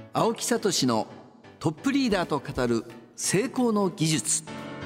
青木聡のトップリーダーと語る成功の技術。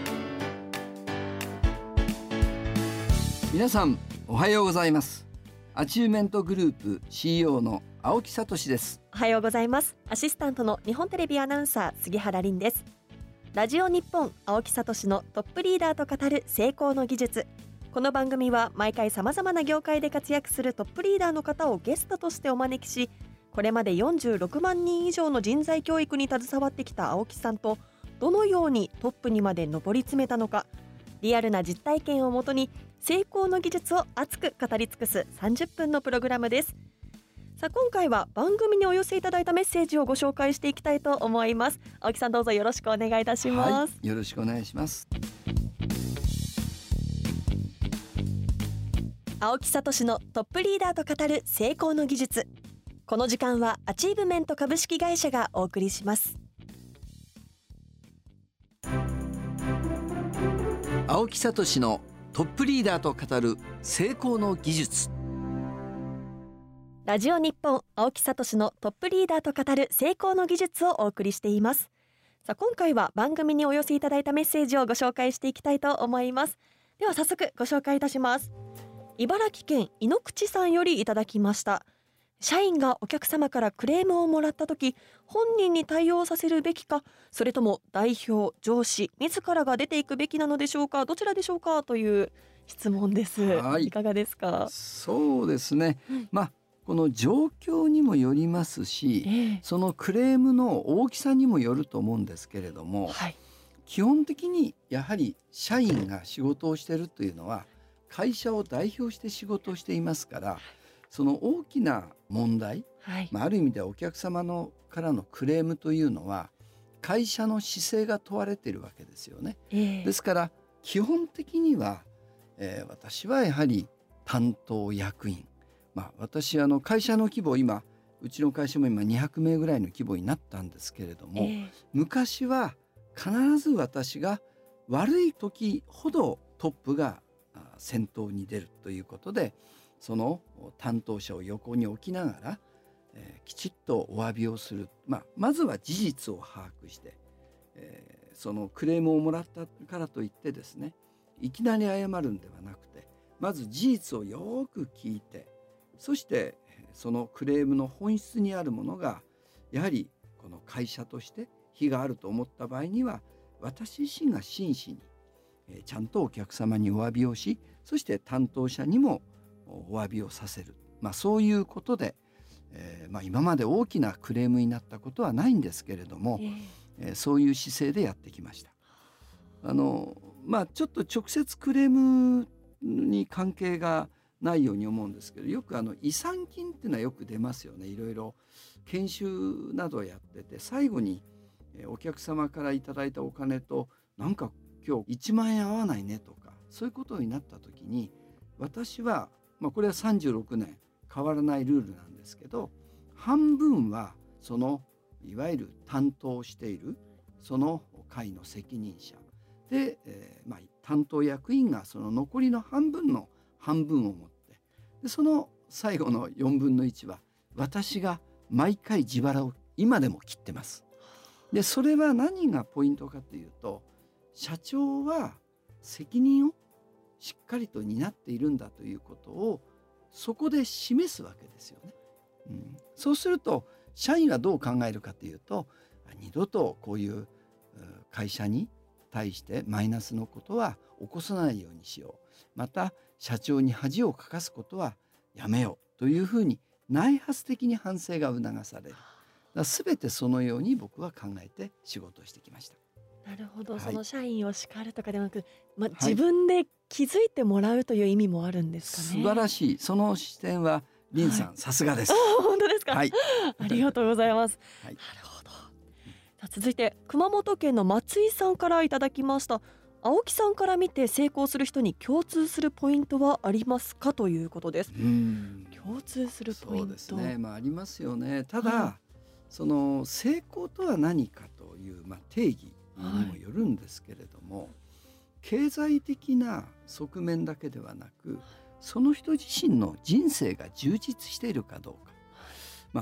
皆さんおはようございます。アチューメントグループ CEO の青木聡です。 おはようございます。アシスタントの日本テレビアナウンサー杉原凛です。ラジオ日本青木聡のトップリーダーと語る成功の技術。この番組は毎回様々な業界で活躍するトップリーダーの方をゲストとしてお招きし、これまで46万人以上の人材教育に携わってきた青木さんと、どのようにトップにまで上り詰めたのか、リアルな実体験をもとに成功の技術を熱く語り尽くす30分のプログラムです。さあ、今回は番組にお寄せいただいたメッセージをご紹介していきたいと思います。青木さん、どうぞよろしくお願いいたします。 よろしくお願いします。 青木聡のトップリーダーと語る成功の技術。この時間はアチーブメント株式会社がお送りします。 青木聡のトップリーダーと語る成功の技術。 ラジオ日本青木聡のトップリーダーと語る成功の技術をお送りしています。さあ、今回は番組にお寄せいただいたメッセージをご紹介していきたいと思います。では早速ご紹介いたします。茨城県井ノ口さんよりいただきました。社員がお客様からクレームをもらったとき、本人に対応させるべきか、それとも代表、上司自らが出ていくべきなのでしょうか、どちらでしょうかという質問です。いかがですか？ そうですね、この状況にもよりますし、そのクレームの大きさにもよると思うんですけれども、基本的にやはり社員が仕事をしているというのは会社を代表して仕事をしていますから、その大きな問題、ある意味ではお客様からのクレームというのは会社の姿勢が問われているわけですよね。ですから基本的には、私はやはり担当役員、私会社の規模、今うちの会社も今200名ぐらいの規模になったんですけれども、昔は必ず私が悪い時ほどトップが先頭に出るということで、その担当者を横に置きながら、きちっとお詫びをする、まずは事実を把握して、そのクレームをもらったからといってですね、いきなり謝るんではなくて、まず事実をよく聞いて、そしてそのクレームの本質にあるものがやはりこの会社として非があると思った場合には、私自身が真摯にちゃんとお客様にお詫びをし、そして担当者にもお詫びをさせる、そういうことで、今まで大きなクレームになったことはないんですけれども、そういう姿勢でやってきました。ちょっと直接クレームに関係がないように思うんですけど、よく違算金っていうのはよく出ますよね。いろいろ研修などをやってて、最後にお客様からいただいたお金となんか今日1万円合わないねとか、そういうことになった時に、私はこれは36年変わらないルールなんですけど、半分はそのいわゆる担当しているその会の責任者で、担当役員がその残りの半分を持って、でその最後の4分の1は私が毎回自腹を今でも切ってます。でそれは何がポイントかというと、社長は責任をしっかりと担っているんだということをそこで示すわけですよね。そうすると社員はどう考えるかというと、二度とこういう会社に対してマイナスのことは起こさないようにしよう、また社長に恥をかかすことはやめようというふうに内発的に反省が促される。全てそのように僕は考えて仕事をしてきました。 なるほど、その社員を叱るとかではなく、自分で気づいてもらうという意味もあるんですかね。 素晴らしい、その視点は林さん、さすがです。 本当ですか？ありがとうございます。なるほど。続いて熊本県の松井さんからいただきました。青木さんから見て成功する人に共通するポイントはありますかということです。共通するポイント、 そうですね、ありますよね。ただ、その成功とは何かという、定義にもよるんですけれども、経済的な側面だけではなく、その人自身の人生が充実しているかどうか、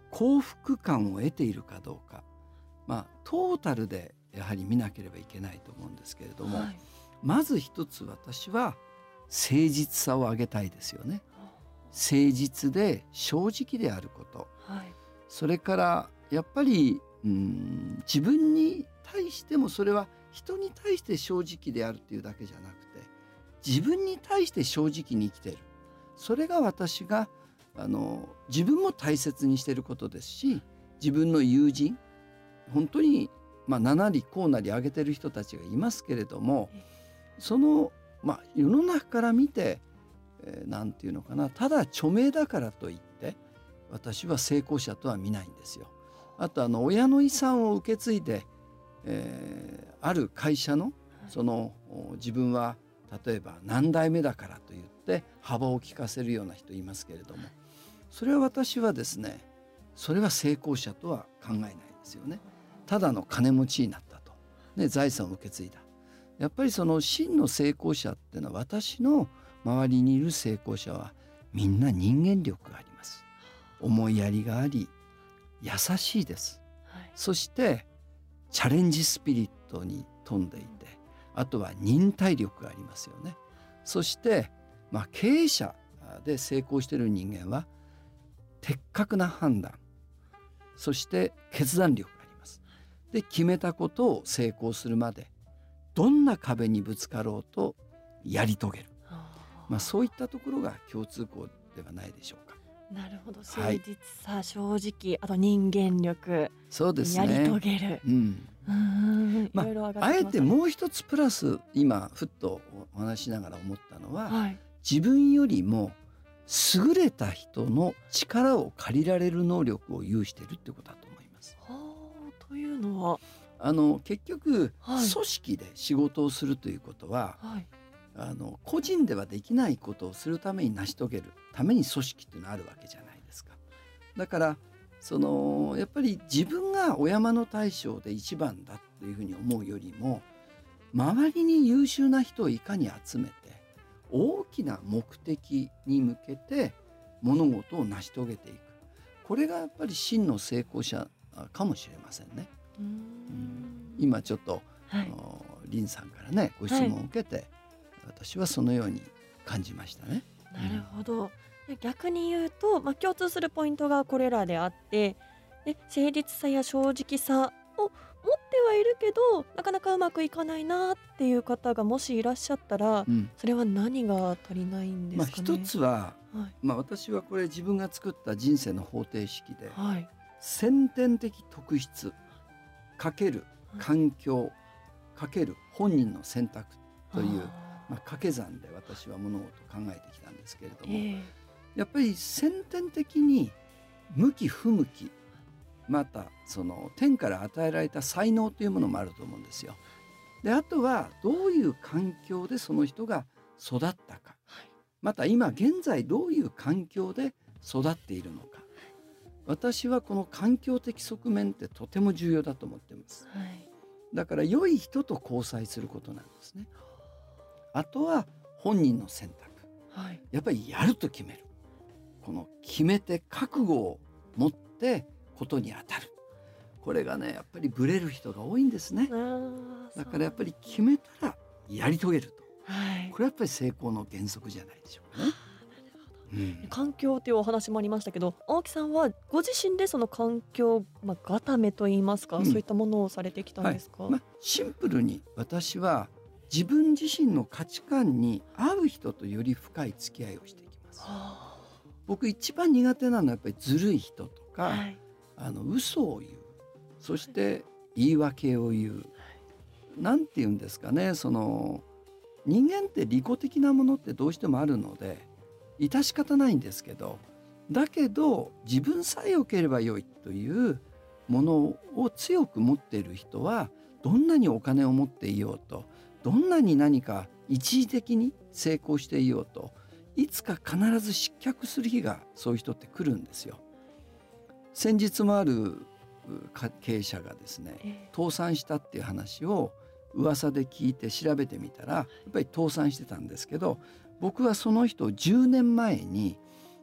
幸福感を得ているかどうか、トータルでやはり見なければいけないと思うんですけれども、まず一つ私は誠実さを上げたいですよね。誠実で正直であること、それからやっぱり自分に対しても、それは人に対して正直であるっていうだけじゃなくて、自分に対して正直に生きている、それが私が自分も大切にしていることですし、自分の友人、本当に7割9割上げてる人たちがいますけれども、その世の中から見てなんていうのかな、ただ著名だからといって私は成功者とは見ないんですよ。あと親の遺産を受け継いで、ある会社の自分は例えば何代目だからと言って幅を利かせるような人いますけれども、それは私はですね、それは成功者とは考えないですよね。ただの金持ちになったと、財産を受け継いだ。やっぱりその真の成功者っていうのは、私の周りにいる成功者はみんな人間力があります。思いやりがあり優しいです、そしてチャレンジスピリットに富んでいて、あとは忍耐力がありますよね。そして経営者で成功している人間は的確な判断、そして決断力があります。で、決めたことを成功するまでどんな壁にぶつかろうとやり遂げる、そういったところが共通項ではないでしょうか。 なるほど、誠実さ、正直、あと人間力、 そうですね、 やり遂げる、いろいろ上がってますね。 あえてもう一つプラス、今ふっとお話しながら思ったのは、自分よりも優れた人の力を借りられる能力を有しているってことだと思います。 というのは結局、組織で仕事をするということは、個人ではできないことをするために成し遂げるために組織っていうのはあるわけじゃないですか。だからやっぱり自分がお山の大将で一番だっていうふうに思うよりも、周りに優秀な人をいかに集めて大きな目的に向けて物事を成し遂げていく、これがやっぱり真の成功者かもしれませんね。今ちょっと、林さんからねご質問を受けて、私はそのように感じましたね。 なるほど。逆に言うと、共通するポイントがこれらであって、誠実さや正直さを持ってはいるけどなかなかうまくいかないなっていう方がもしいらっしゃったら、それは何が足りないんですかね。 一つは、私はこれ自分が作った人生の方程式で、先天的特質かける環境かける本人の選択という掛け算で私は物事を考えてきたんですけれども、やっぱり先天的に向き不向き、また天から与えられた才能というものもあると思うんですよ。で、あとはどういう環境でその人が育ったか、また今現在どういう環境で育っているのか、私はこの環境的側面ってとても重要だと思っています、だから良い人と交際することなんですね。あとは本人の選択、やっぱりやると決める、この決めて覚悟を持ってことに当たる、これがねやっぱりブレる人が多いんですね。だからやっぱり決めたらやり遂げると、これはやっぱり成功の原則じゃないでしょうかね。 環境というお話もありましたけど、青木さんはご自身でその環境固めといいますか、そういったものをされてきたんですか。 シンプルに私は自分自身の価値観に合う人とより深い付き合いをしていきます。僕一番苦手なのはやっぱりずるい人とか、嘘を言う、そして言い訳を言う、なんて言うんですかね、人間って利己的なものってどうしてもあるので致し方ないんですけど、だけど自分さえ良ければ良いというものを強く持っている人は、どんなにお金を持っていようと、どんなに何か一時的に成功していようと、いつか必ず失脚する日がそういう人って来るんですよ。先日もある経営者がですね、倒産したっていう話を噂で聞いて調べてみたら、やっぱり倒産してたんですけど、僕はその人を10年前に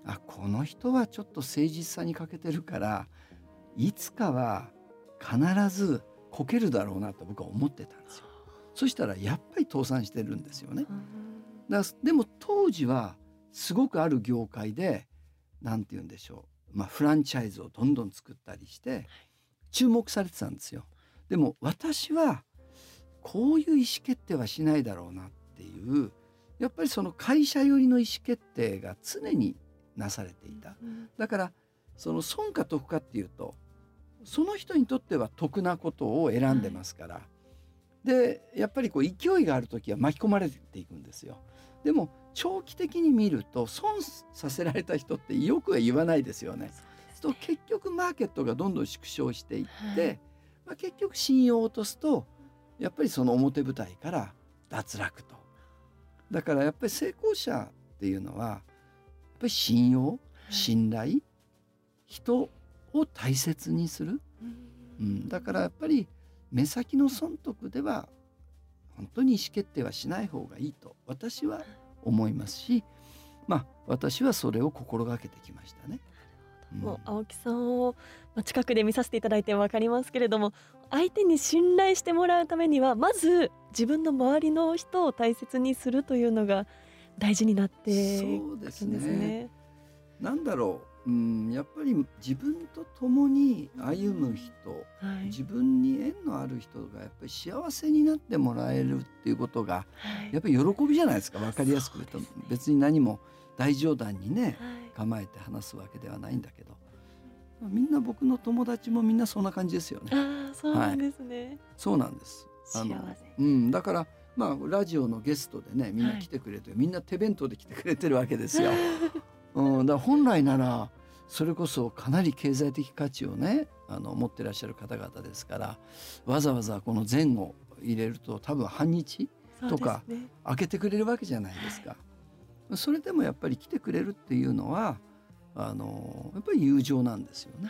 この人はちょっと誠実さに欠けてるからいつかは必ずこけるだろうなと僕は思ってたんですよ。そしたらやっぱり倒産してるんですよね。でも当時はすごくある業界でなんて言うんでしょう、フランチャイズをどんどん作ったりして注目されてたんですよ。でも私はこういう意思決定はしないだろうなっていう、やっぱりその会社寄りの意思決定が常になされていた。だからその損か得かっていうとその人にとっては得なことを選んでますから、でやっぱりこう勢いがある時は巻き込まれていくんですよ。でも長期的に見ると損させられた人ってよくは言わないですよね。と結局マーケットがどんどん縮小していって、結局信用を落とすとやっぱりその表舞台から脱落と。だからやっぱり成功者っていうのはやっぱり信用、信頼、人を大切にする、だからやっぱり目先の損得では本当に意思決定はしない方がいいと私は思いますし、私はそれを心がけてきましたね。 もう青木さんを近くで見させていただいて分かりますけれども、相手に信頼してもらうためにはまず自分の周りの人を大切にするというのが大事になっていくんですね。 なんだろう、やっぱり自分と共に歩む人、自分に縁のある人がやっぱり幸せになってもらえるっていうことが、やっぱり喜びじゃないですか。分かりやすく言うと、別に何も大冗談にね、構えて話すわけではないんだけど、みんな僕の友達もみんなそんな感じですよね。 そうなんですね。 そうなんです。だからラジオのゲストでねみんな来てくれて、みんな手弁当で来てくれてるわけですよ。だから本来ならそれこそかなり経済的価値をね持ってらっしゃる方々ですから、わざわざこの前後入れると多分半日とか開けてくれるわけじゃないですか。それでもやっぱり来てくれるっていうのはやっぱり友情なんですよね。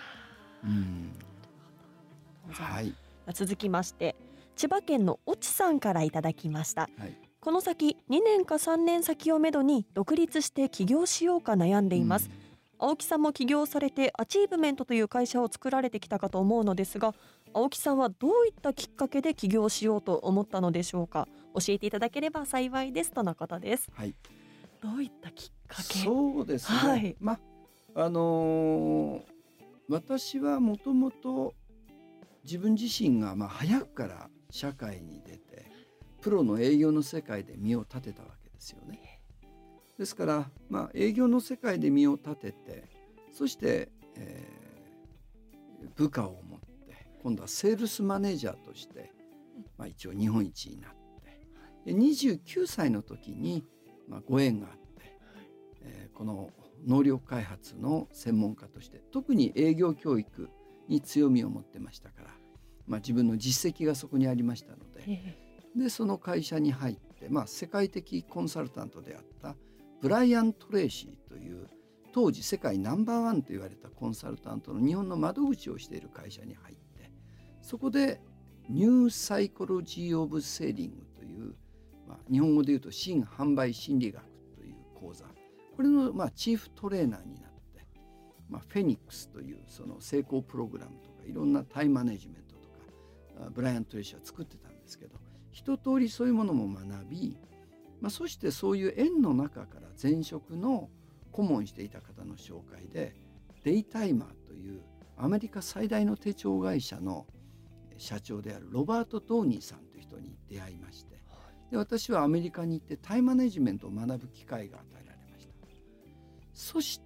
続きまして千葉県の越智さんからいただきました。この先2年か3年先をめどに独立して起業しようか悩んでいます。青木さんも起業されてアチーブメントという会社を作られてきたかと思うのですが、青木さんはどういったきっかけで起業しようと思ったのでしょうか。教えていただければ幸いですとのことです。どういったきっかけ？ そうですね、私はもともと自分自身が早くから社会に出てプロの営業の世界で身を立てたわけですよね。ですから、営業の世界で身を立てて、そして、部下を持って今度はセールスマネージャーとして、一応日本一になって、29歳の時に、ご縁があって、この能力開発の専門家として特に営業教育に強みを持ってましたから、自分の実績がそこにありましたので、その会社に入って、世界的コンサルタントであったブライアン・トレーシーという当時世界ナンバーワンと言われたコンサルタントの日本の窓口をしている会社に入って、そこでニューサイコロジー・オブ・セーリングという、日本語で言うと新販売心理学という講座、これのチーフトレーナーになって、フェニックスというその成功プログラムとかいろんなタイムマネジメントとかブライアン・トレーシーは作ってたんですけど、一通りそういうものも学び、そしてそういう縁の中から前職の顧問していた方の紹介でデイタイマーというアメリカ最大の手帳会社の社長であるロバート・ドーニーさんという人に出会いまして、で私はアメリカに行ってタイムマネジメントを学ぶ機会が与えられました。そして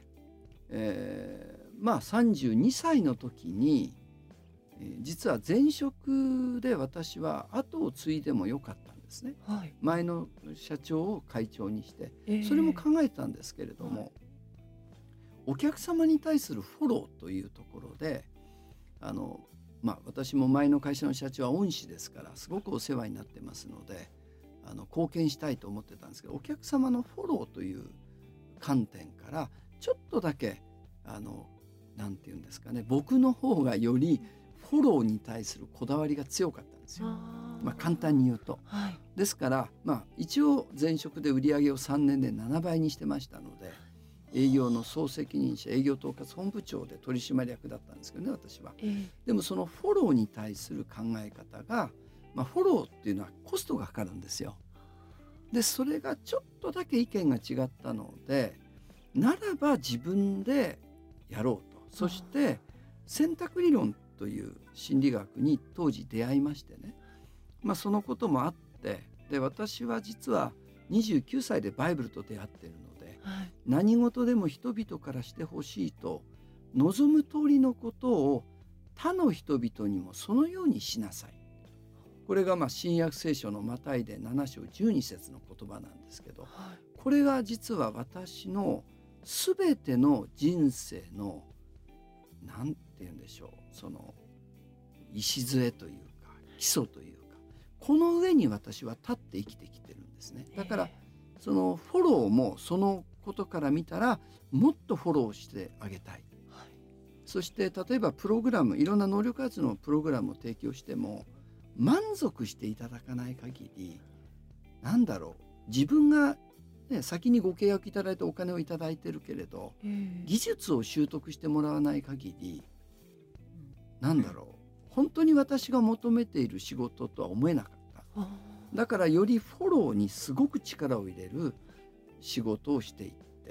、32歳の時に、実は前職で私は後を継いでもよかったんですね。前の社長を会長にして、それも考えたんですけれども、お客様に対するフォローというところで私も前の会社の社長は恩師ですからすごくお世話になってますので貢献したいと思ってたんですけど、お客様のフォローという観点からちょっとだけなんていうんですかね、僕の方がよりフォローに対するこだわりが強かったんですよ。簡単に言うと、ですから一応前職で売り上げを3年で7倍にしてましたので、 営業の総責任者、営業統括本部長で取締役だったんですけどね、私は。でもそのフォローに対する考え方が、フォローっていうのはコストがかかるんですよ。でそれがちょっとだけ意見が違ったので、ならば自分でやろうと。そして選択理論という心理学に当時出会いましてね、そのこともあって、で私は実は29歳でバイブルと出会っているので、何事でも人々からしてほしいと望む通りのことを他の人々にもそのようにしなさい。これが新約聖書のマタイで7章12節の言葉なんですけど、これが実は私のすべての人生のなんて言うんでしょう、その礎というか基礎というか、この上に私は立って生きてきてるんですね。だからそのフォローもそのことから見たらもっとフォローしてあげたい、そして例えばプログラム、いろんな能力開発のプログラムを提供しても満足していただかない限り、自分が、先にご契約いただいてお金をいただいてるけれど、技術を習得してもらわない限り、本当に私が求めている仕事とは思えなかった。だからよりフォローにすごく力を入れる仕事をしていって、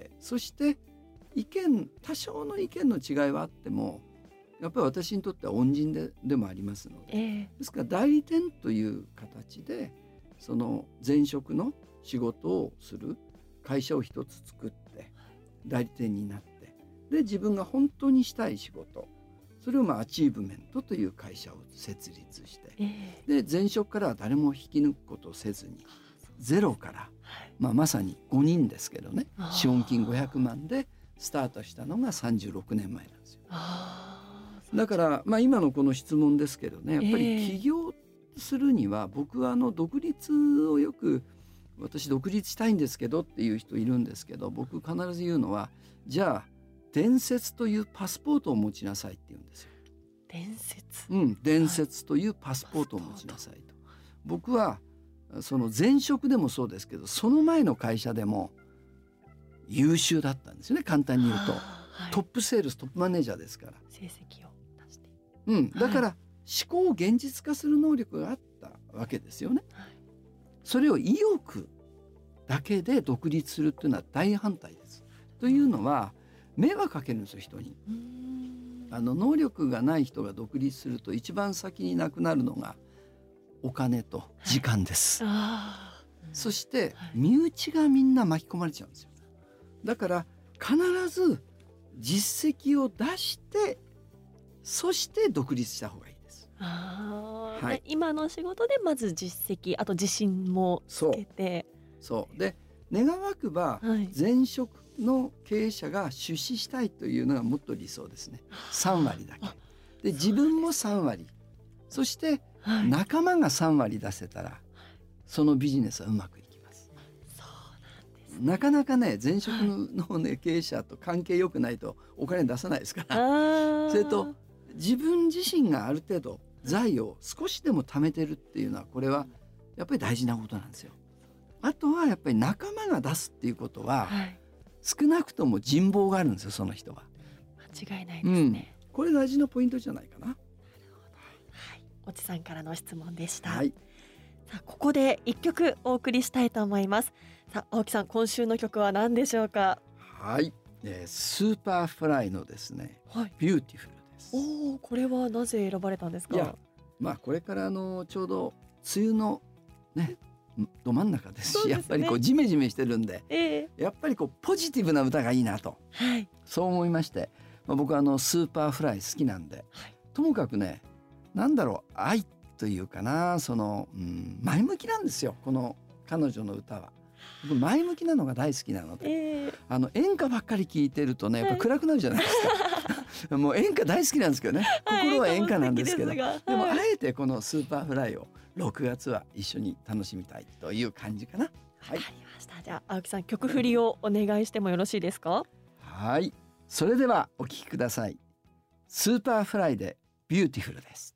そして多少の意見の違いはあってもやっぱり私にとっては恩人でもありますので、ですから代理店という形でその前職の仕事をする会社を一つ作って代理店になって、で自分が本当にしたい仕事、それをアチーブメントという会社を設立して、で前職からは誰も引き抜くことをせずにゼロから、まさに5人ですけどね、資本金500万でスタートしたのが36年前なんですよ。だから今のこの質問ですけどね、やっぱり起業するには、僕は独立をよく、私独立したいんですけどっていう人いるんですけど、僕必ず言うのは、じゃあ伝説というパスポートを持ちなさいって言うんですよ。伝説というパスポートを持ちなさいと。僕はその前職でもそうですけど、その前の会社でも優秀だったんですよね、簡単に言うと。トップセールス、トップマネージャーですから、 成績を出して、 だから思考を現実化する能力があったわけですよね。それを意欲だけで独立するっていうのは大反対です。というのは迷惑かけるんですよ、人に。能力がない人が独立すると一番先になくなるのがお金と時間です。そして身内がみんな巻き込まれちゃうんですよ。だから必ず実績を出して、そして独立した方がいいです。 今の仕事でまず実績、あと自信もつけて、 そうで願わくば、前職の経営者が出資したいというのがもっと理想ですね。3割だけで自分も3割、そして仲間が3割出せたら、そのビジネスはうまくいきます。なかなかね、前職の、経営者と関係良くないとお金出さないですから。それと自分自身がある程度財を少しでも貯めてるっていうのは、これはやっぱり大事なことなんですよ。あとはやっぱり仲間が出すっていうことは、少なくとも人望があるんですよ、その人は。 間違いないですね。 これ大事なポイントじゃないかな。なるほど。越智さんからの質問でした。 さあ、ここで1曲お送りしたいと思います。さあ、青木さん、今週の曲は何でしょうか？ スーパーフライのですね、ビューティフルです。 これはなぜ選ばれたんですか？ これからちょうど梅雨のね、ど真ん中ですし、やっぱりジメジメしてるんで、やっぱりポジティブな歌がいいなと、そう思いまして、僕はスーパーフライ好きなんで、ともかくね、愛というかな、前向きなんですよ、この彼女の歌は。僕前向きなのが大好きなので、演歌ばっかり聴いてるとね、やっぱ暗くなるじゃないですか。もう演歌大好きなんですけどね、心は演歌なんですけど、でもあえてこのスーパーフライを6月は一緒に楽しみたいという感じかな。 わかりました。じゃあ青木さん、曲振りをお願いしてもよろしいですか？ それではお聴きください。スーパーフライでビューティフルです。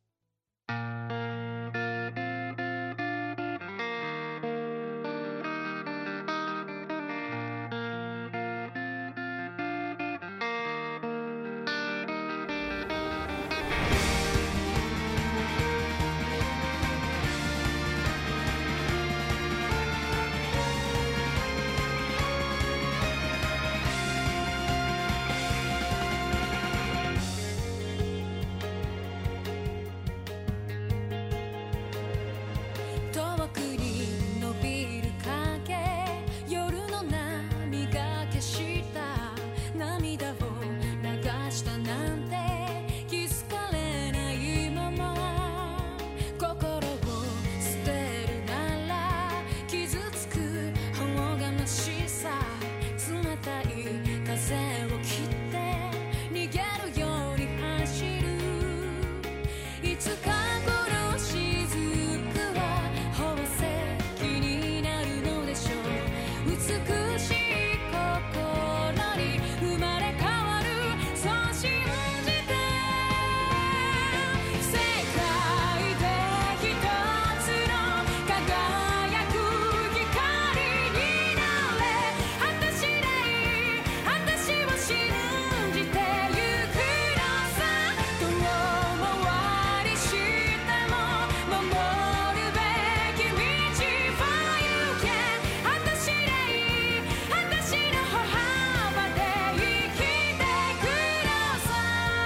なんて気づかれないまま心を捨てるなら傷つく方がましさ冷たい風を切って逃げるように走るいつかこの雫は宝石になるのでしょう美しい心に生まれ変わるそう信じて世界で一つの輝く光になれ果たしない私を信じてゆくのさ遠回りしても守るべき道は行け果たしない私の歩幅で生きてくのさ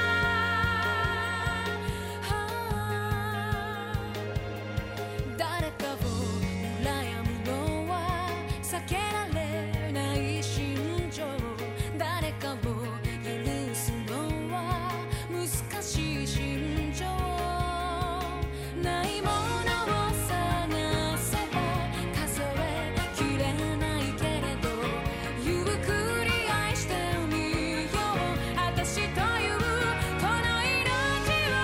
誰かを羨むのは避けられない心情誰かを許すのは難しい心情ないものを探せば数えきれないけれどゆっくり愛してみよう私というこの命を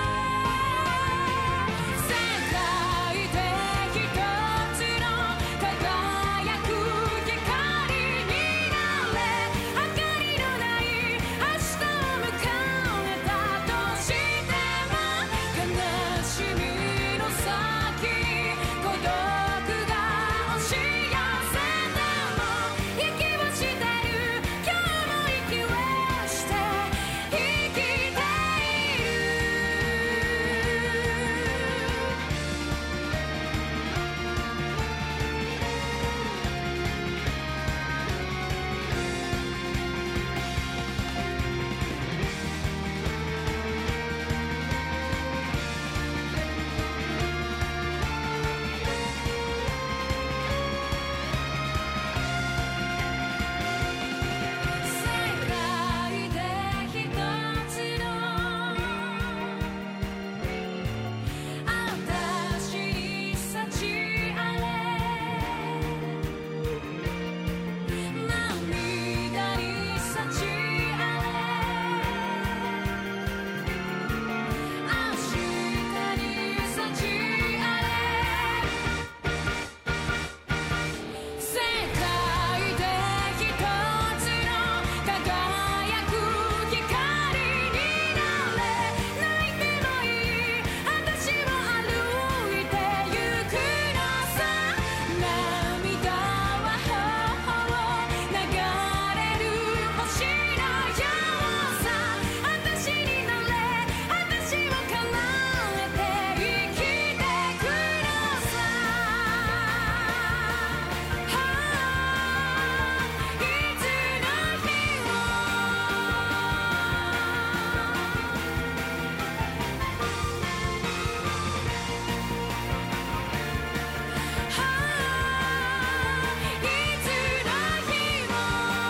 世界で一つの輝く光になれ明かりのない明日を迎えたとしても悲しみの先に孤独が押し寄せても息をしてる今日も息をして生きている世界で一つの私に幸あれ涙に幸あれ明日に幸あれ世界で一つの輝く光になれ泣いてもいい私を歩いてゆくのさ涙は頬を流れる星のようさ私になれ私を叶えて生きてくのさいつの日もいつの日も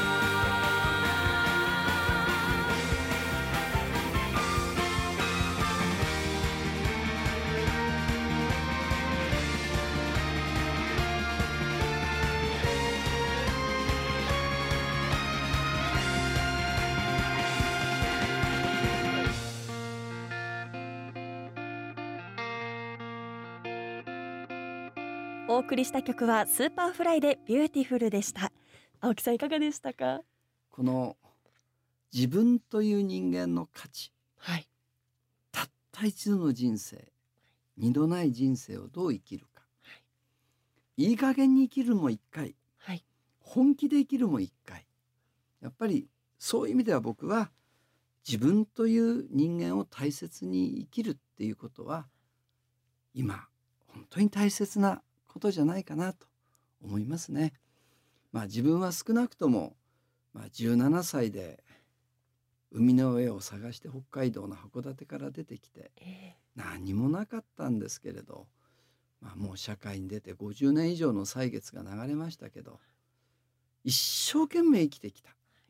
お送りした曲はスーパーフライでビューティフルでした。青木さんいかがでしたか？ この自分という人間の価値、 はい、 たった一度の人生、二度ない人生をどう生きるか、いい加減に生きるも一回、 はい、 本気で生きるも一回。やっぱりそういう意味では僕は自分という人間を大切に生きるっていうことは今本当に大切なことじゃないかなと思いますね。自分は少なくとも、17歳で海の上を探して北海道の函館から出てきて、何もなかったんですけれど、もう社会に出て50年以上の歳月が流れましたけど、一生懸命生きてきた。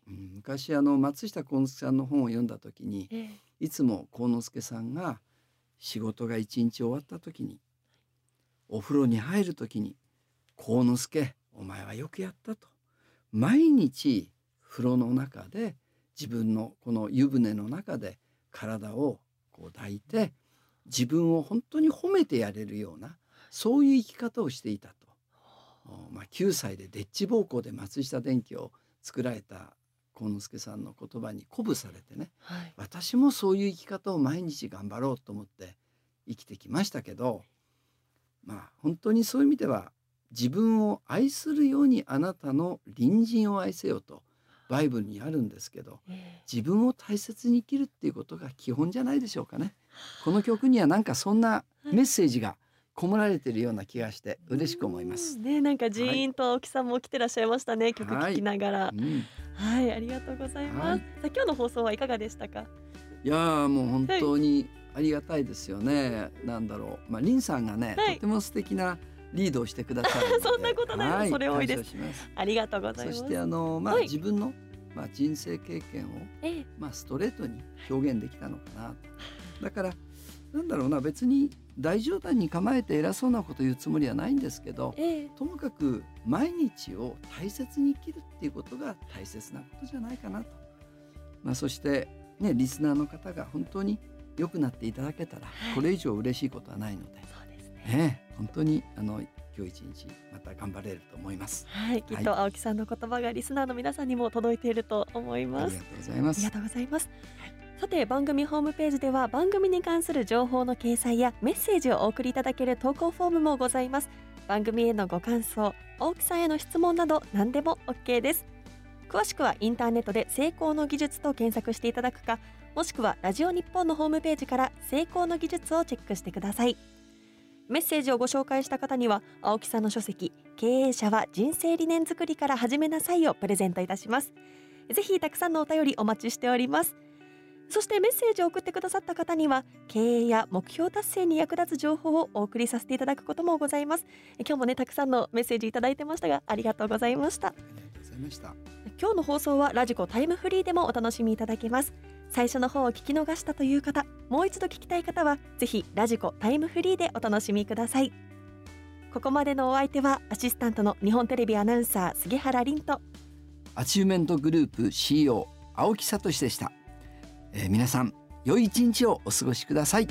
昔松下幸之助さんの本を読んだ時に、いつも幸之助さんが仕事が一日終わった時にお風呂に入る時に「幸之助お前はよくやった」と、毎日風呂の中で自分のこの湯船の中で体をこう抱いて自分を本当に褒めてやれるような、そういう生き方をしていたと。9歳ででっち奉公で松下電器を作られた幸之助さんの言葉に鼓舞されてね、私もそういう生き方を毎日頑張ろうと思って生きてきましたけど、本当にそういう意味では自分を愛するようにあなたの隣人を愛せよとバイブルにあるんですけど、自分を大切に生きるっていうことが基本じゃないでしょうかね。この曲にはなんかそんなメッセージが込められているような気がして嬉しく思います。 なんかジーンと青木さんも来てらっしゃいましたね、曲聴きながら。ありがとうございます。今日の放送はいかがでしたか？ いやもう本当にありがたいですよね。なんだろう、リンさんがね、とても素敵なリードをしてくださるのでそんなことない、それ多いです。ありがとうございます。 そして自分の人生経験をストレートに表現できたのかなと。だからなんだろうな、別に大冗談に構えて偉そうなこと言うつもりはないんですけど、ともかく毎日を大切に生きるっていうことが大切なことじゃないかなと。そしてね、リスナーの方が本当に良くなっていただけたら、これ以上嬉しいことはないので、本当に今日一日また頑張れると思います。 きっと青木さんの言葉がリスナーの皆さんにも届いていると思います。 ありがとうございます。 ありがとうございます。さて、番組ホームページでは番組に関する情報の掲載やメッセージをお送りいただける投稿フォームもございます。番組へのご感想、青木さんへの質問など何でも OK です。詳しくはインターネットで成功の技術と検索していただくか、もしくはラジオ日本のホームページから成功の技術をチェックしてください。メッセージをご紹介した方には青木さんの書籍、経営者は人生理念作りから始めなさいをプレゼントいたします。ぜひたくさんのお便りお待ちしております。そしてメッセージを送ってくださった方には経営や目標達成に役立つ情報をお送りさせていただくこともございます。今日もね、たくさんのメッセージいただいてましたが、ありがとうございました。今日の放送はラジコタイムフリーでもお楽しみいただけます。最初の方を聞き逃したという方、もう一度聞きたい方はぜひラジコタイムフリーでお楽しみください。ここまでのお相手はアシスタントの日本テレビアナウンサー杉原凛とアチューメントグループ CEO 青木聡でした。皆さん良い一日をお過ごしください。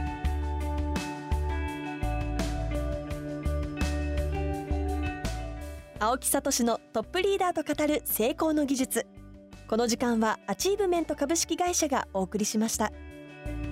青木聡のトップリーダーと語る成功の技術。この時間はアチーブメント株式会社がお送りしました。